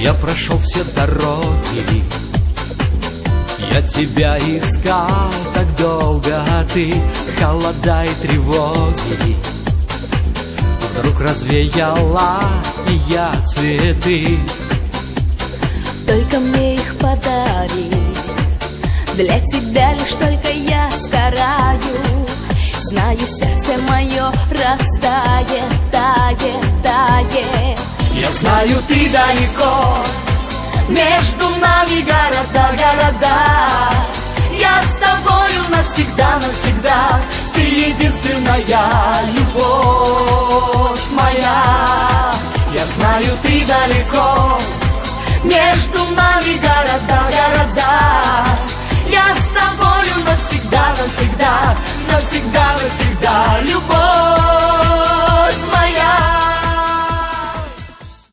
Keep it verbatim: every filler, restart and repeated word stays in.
Я прошел все дороги, я тебя искал так долго, а ты холода и тревоги вдруг развеяла, и я цветы. Только мне их подари, для тебя лишь только я стараюсь. Знаю, сердце мое растает, тает, тает. Я знаю, ты далеко, между нами города, города. Я с тобою навсегда, навсегда. Ты единственная любовь моя. Я знаю, ты далеко, между нами города, города. Я с тобою навсегда, навсегда, навсегда, навсегда. Любовь моя.